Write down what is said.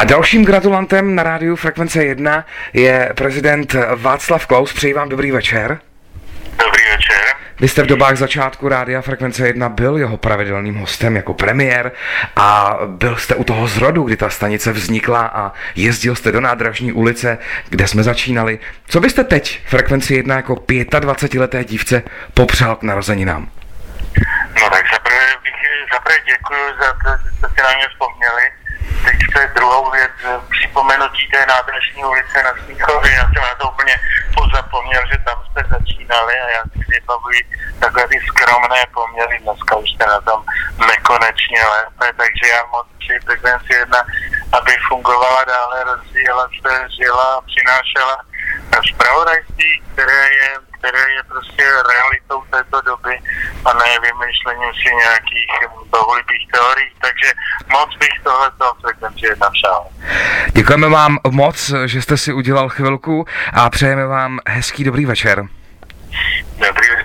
A dalším gratulantem na rádiu Frekvence 1 je prezident Václav Klaus. Přeji vám dobrý večer. Dobrý večer. Vy jste v dobách začátku rádia Frekvence 1 byl jeho pravidelným hostem jako premiér a byl jste u toho zrodu, kdy ta stanice vznikla a jezdil jste do Nádražní ulice, kde jsme začínali. Co byste teď Frekvenci 1 jako 25leté dívce popřál k narozeninám? No tak zaprvé děkuji za to, že jste si na mě vzpomněli. Teď chce druhou věc, připomenutí té Nádražní ulice na Smíchově. Já jsem na to úplně pozapomněl, že tam jste začínali a já si vybavuji takové ty skromné poměry. Dneska už jste na tom nekonečně lépe, takže já moc přeji Frekvenci 1, aby fungovala dále, rozvíjela se, žila a přinášela zpravodajství, které je prostě realitou této doby a ne vymýšlením si nějakých bohulibých teorií. Takže moc bych tohleto Frekvenci 1 přál. Děkujeme vám moc, že jste si udělal chvilku a přejeme vám hezký dobrý večer. Dobrý večer.